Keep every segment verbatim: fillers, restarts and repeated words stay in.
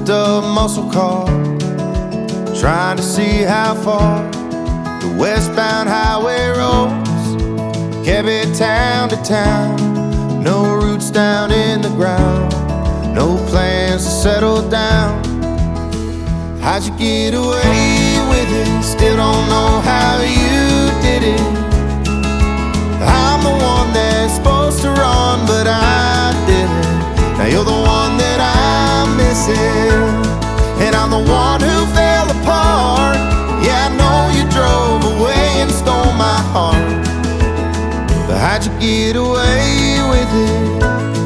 pumped up muscle car, trying to see how far the westbound highway rolls. Kept it town to town, no roots down in the ground, no plans to settle down. How'd you get away with it? Still don't know how you did it. I'm the one that's supposed to run, but I didn't. Now you're the one that I'm missing, and I'm the one who fell apart. Yeah, I know you drove away and stole my heart, but how'd you get away with it?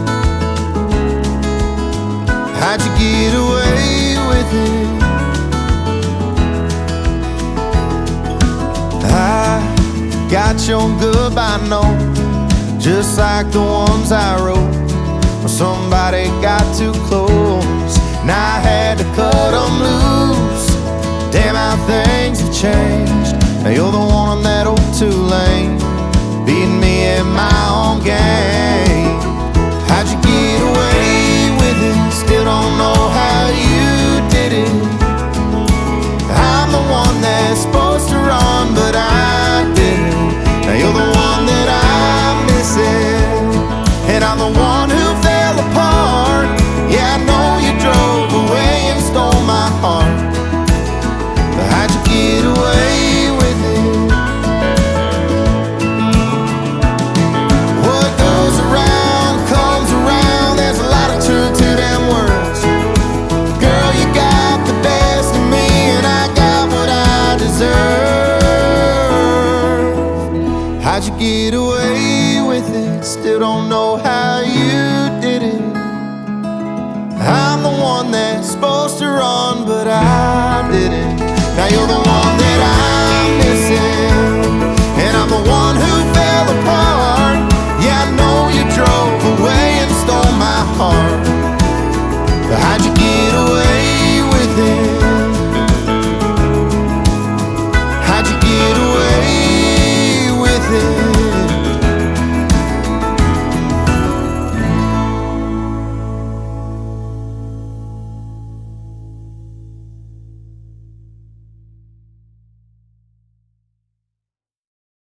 How'd you get away with it? I got your goodbye note, just like the ones I wrote when somebody got too close, and I had to cut them loose. Damn how things have changed. Now you're the one on that old two-lane, beating me in my own game. How'd you get away with it? Still don't know how you did it. I'm the one that's supposed to run, but I didn't. Now you're the one that I'm missing, and I'm the one who fell apart. Yeah, I know you drove away and stole my heart, but how'd you get away with it? What goes around comes around. There's a lot of truth to them words. Girl, you got the best of me, and I got what I deserve. How'd you get away with it? Still don't know how you did it. I'm the one that's supposed to run, but I didn't. Now you're the